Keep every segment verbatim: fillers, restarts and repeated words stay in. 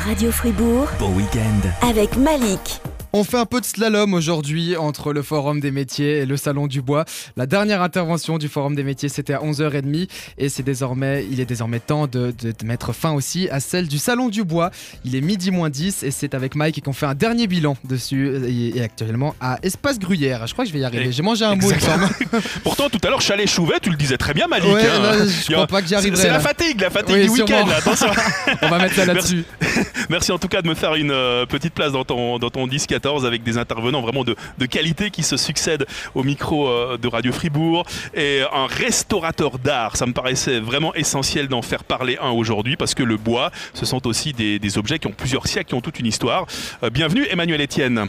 Radio Fribourg. Bon week-end. Avec Malik. On fait un peu de slalom aujourd'hui entre le Forum des métiers et le Salon du bois. La dernière intervention du Forum des métiers, c'était à onze heures trente et c'est désormais, il est désormais temps de, de, de mettre fin aussi à celle du Salon du bois. Il est midi moins dix et c'est avec Mike qu'on fait un dernier bilan dessus et, et actuellement à Espace Gruyère. Je crois que je vais y arriver. J'ai mangé un mot, il me semble. Pourtant, tout à l'heure, chalet chouvet, tu le disais très bien, Malik. Ouais, hein. là, je crois pas que j'y arriverai. C'est là. la fatigue, la fatigue oui, du week-end. Là, attention. On va mettre ça là-dessus. Merci. Merci en tout cas de me faire une euh, petite place dans ton, dans ton dix quatorze avec des intervenants vraiment de, de qualité qui se succèdent au micro euh, de Radio Fribourg. Et un restaurateur d'art, ça me paraissait vraiment essentiel d'en faire parler un aujourd'hui parce que le bois, ce sont aussi des, des objets qui ont plusieurs siècles, qui ont toute une histoire. Euh, bienvenue Emmanuel Etienne.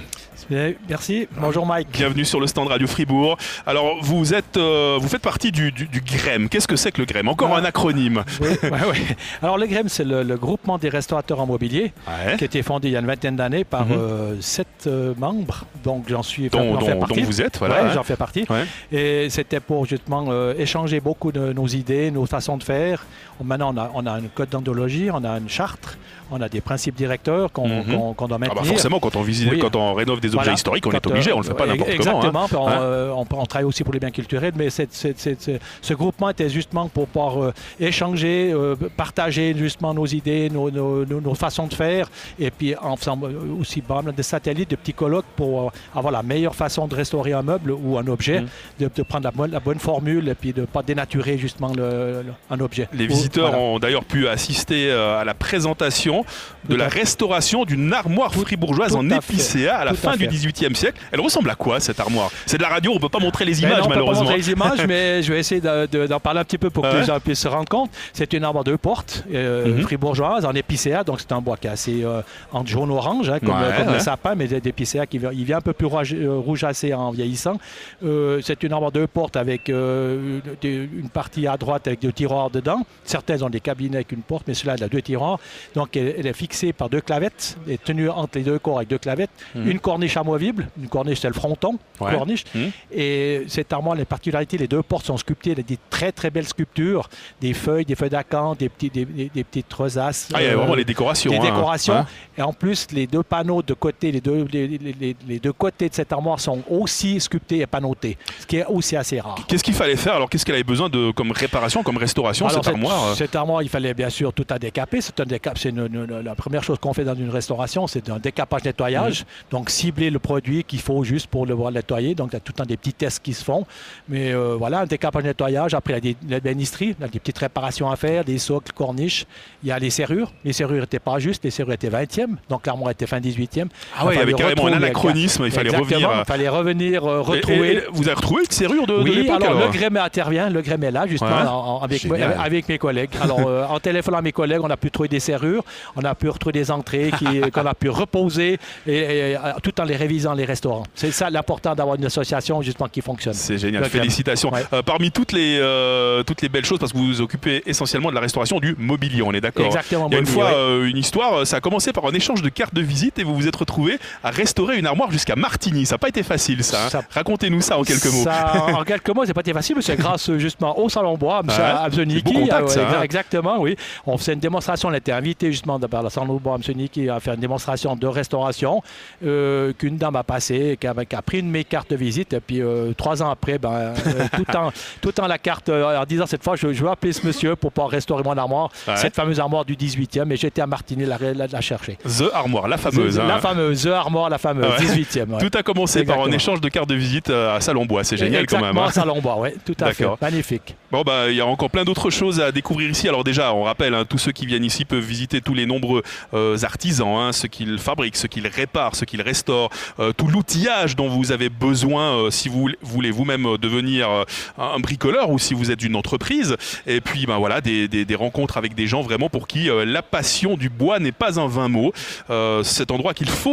Merci, bonjour Mike. Bienvenue sur le stand Radio Fribourg. Alors vous êtes, euh, vous faites partie du, du, du G R E M. Qu'est-ce que c'est que le G R E M? Encore ah, un acronyme. Oui, ouais, ouais. Alors le G R E M, c'est le, le groupement des restaurateurs en mobilier ouais. qui a été fondé il y a une vingtaine d'années par mm-hmm. euh, sept euh, membres. Donc j'en suis dont, j'en dont, fais partie. dont vous êtes, voilà. Ouais, ouais. J'en fais partie. Ouais. Et c'était pour justement euh, échanger beaucoup de nos idées, nos façons de faire. Maintenant, on a, on a une code d'anthologie, on a une charte, on a des principes directeurs qu'on mm-hmm. qu'on, qu'on doit maintenir. Ah bah forcément, quand on visite, oui. quand on rénove des objets voilà. historiques, on quand, est obligé, on ne le fait pas n'importe exactement, comment. Exactement, hein. on, on, on travaille aussi pour les biens culturels, mais c'est, c'est, c'est, c'est, ce groupement était justement pour pouvoir euh, échanger, euh, partager justement nos idées, nos, nos, nos, nos façons de faire, et puis en faisant aussi bah, des satellites, des petits colloques pour euh, avoir la meilleure façon de restaurer un meuble ou un objet, mm. de, de prendre la bonne, la bonne formule et puis de ne pas dénaturer justement le, le, un objet. Les visiteurs voilà. ont d'ailleurs pu assister à la présentation de la restauration d'une armoire fribourgeoise en épicéa à la fin du dix-huitième siècle. Elle ressemble à quoi cette armoire? C'est de la radio, on ne peut pas montrer les images non, malheureusement. On ne peut pas montrer les images, mais je vais essayer de, de, d'en parler un petit peu pour que ah ouais. les gens puissent se rendre compte. C'est une armoire deux portes euh, mm-hmm. fribourgeoise en épicéa, donc c'est un bois qui est assez euh, en jaune-orange, hein, comme, ouais, comme ouais. le sapin, mais d'épicéa qui il vient un peu plus rougeacé en vieillissant. Euh, c'est une armoire deux portes avec euh, une partie à droite avec deux tiroirs dedans. Certains ont des cabinets avec une porte, mais celui-là elle a deux tiroirs. Donc elle, elle est fixée par deux clavettes, elle est tenue entre les deux corps avec deux clavettes. Mm-hmm. Une corniche amovible, une corniche c'est le fronton, ouais. corniche. Mmh. Et cette armoire, les particularités, les deux portes sont sculptées, des très très belles sculptures, des feuilles, des feuilles d'acanthe, des, petits, des, des, des petites rosaces. Ah, il y a euh, vraiment les décorations. Des hein. décorations. Hein. Et en plus, les deux panneaux de côté, les deux, les, les, les deux côtés de cette armoire sont aussi sculptés et panneautés, ce qui est aussi assez rare. Qu'est-ce qu'il fallait faire alors? Qu'est-ce qu'elle avait besoin de comme réparation, comme restauration alors, cette, cette armoire? Cette armoire, il fallait bien sûr tout à décaper. C'est un décap, c'est une, une, la première chose qu'on fait dans une restauration, c'est un décapage nettoyage. Mmh. Donc cibler le produit qu'il faut juste pour le voir nettoyer. Donc il y a tout le temps des petits tests qui se font. Mais euh, voilà, un décapage nettoyage. Après, il y a des, l'ébénisterie, il y a des petites réparations à faire, des socles, corniches. Il y a les serrures. Les serrures n'étaient pas justes, les serrures étaient vingtième. Donc l'armoire était fin dix-huitième. Ah oui, il y avait carrément un anachronisme. Il fallait Exactement, revenir. Il fallait revenir euh, retrouver. Et, et, vous avez retrouvé une serrure de, oui, de l'époque alors, alors le G R E M intervient. Le G R E M est là, justement, ouais. en, en, avec, moi, avec mes collègues. Alors, euh, en téléphonant à mes collègues, on a pu trouver des serrures, on a pu retrouver des entrées qui, qu'on a pu reposer, et, et, et, tout en les révisant les restaurants. C'est ça l'important d'avoir une association justement qui fonctionne. C'est génial, félicitations. Ouais. Euh, parmi toutes les, euh, toutes les belles choses, parce que vous vous occupez essentiellement de la restauration du mobilier, on est d'accord? Exactement. Il y a une mobilier, fois ouais. euh, une histoire, ça a commencé par un échange de cartes de visite et vous vous êtes retrouvé à restaurer une armoire jusqu'à Martigny. Ça n'a pas été facile ça, hein. ça Racontez-nous ça en quelques mots. Ça, en quelques mots, c'est pas été facile, mais c'est grâce justement au Salon Bois, M. Ah, Abzeniki. Contact, ça, hein. Exactement, oui. On faisait une démonstration, on était invité justement par le Salon Bois, M. Niki à faire une démonstration de restauration euh, qu'une dame a passée, qui a, qui a pris une de mes cartes de visite, et puis euh, trois ans après, ben, euh, tout, en, tout en la carte, euh, en disant cette fois, je, je veux appeler ce monsieur pour pouvoir restaurer mon armoire, ouais. cette fameuse armoire du dix-huitième, et j'étais à Martigny la, la, la chercher. The Armoire, la fameuse. The, hein. La fameuse, The Armoire, la fameuse, ouais. dix-huitième. Ouais. Tout a commencé Exactement. par un échange de cartes de visite à Salon Bois, c'est génial Exactement, quand même. Hein. Salon Bois, oui, tout à fait, magnifique. Bon, bah, il y a encore plein d'autres choses à découvrir ici. Alors déjà, on rappelle, hein, tous ceux qui viennent ici peuvent visiter tous les nombreux euh, artisans, hein, ceux qu'ils fabriquent, ceux qu'ils réparent, ceux qu'ils restaurent, euh, tout l'outillage dont vous avez besoin euh, si vous voulez vous-même devenir euh, un bricoleur ou si vous êtes une entreprise. Et puis, ben voilà, des, des, des rencontres avec des gens vraiment pour qui euh, la passion du bois n'est pas un vain mot. Euh, cet endroit qu'il faut visiter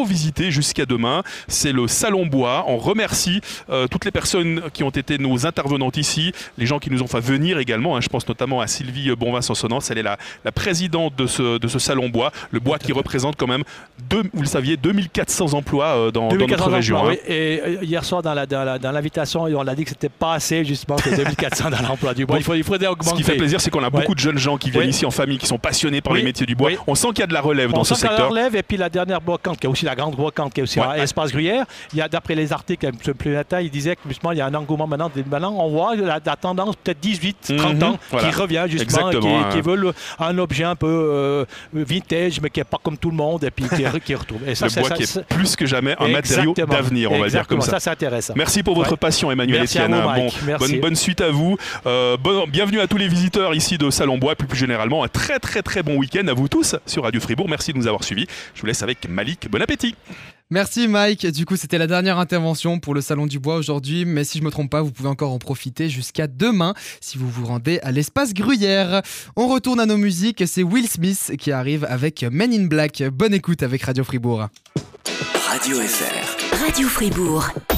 aller jusqu'à demain. C'est le Salon Bois. On remercie euh, toutes les personnes qui ont été nos intervenantes ici, les gens qui nous ont fait venir également. Hein. Je pense notamment à Sylvie Bonvin-Sansonnance. Elle est la, la présidente de ce, de ce Salon Bois. Le bois qui représente quand même, deux, vous le saviez, deux mille quatre cents emplois euh, dans, dans notre région. Emplois, hein. oui. Et euh, hier soir, dans, la, dans, la, dans l'invitation, on a dit que c'était pas assez, justement, que deux mille quatre cents dans l'emploi du bois. Bon, il, faut, il faudrait augmenter. Ce qui fait plaisir, c'est qu'on a ouais. beaucoup de jeunes gens qui viennent oui. ici en famille, qui sont passionnés par oui. les métiers du bois. Oui. On sent qu'il y a de la relève on dans ce secteur. secteur. La relève, et puis la dernière brocante, qui est aussi la grande brocante, qui est aussi ouais. à Espace Gruyère. Il y a, d'après les articles un peu plus matin, il disait que justement, il y a un engouement maintenant. Maintenant, on voit la, la tendance peut-être dix-huit trente mm-hmm. ans voilà. qui revient justement, qui, hein. qui veulent un objet un peu euh, vintage, mais qui n'est pas comme tout le monde, et puis qui, qui retrouve. Et ça, le bois ça, qui ça, est plus que jamais un matériau d'avenir, on va dire comme ça. Ça, c'est intéressant. Merci pour votre ouais. passion, Emmanuel Etienne. Bon, bonne, bonne suite à vous. Euh, bon, bienvenue à tous les visiteurs ici de Salon Bois, et puis plus généralement, un très très très bon week-end à vous tous sur Radio Fribourg. Merci de nous avoir suivis. Je vous laisse avec Malik. Bon appétit. Merci Mike, du coup c'était la dernière intervention pour le Salon du Bois aujourd'hui, mais si je me trompe pas, vous pouvez encore en profiter jusqu'à demain si vous vous rendez à l'espace Gruyère. On retourne à nos musiques, c'est Will Smith qui arrive avec Men in Black. Bonne écoute avec Radio Fribourg. Radio F R. Radio Fribourg.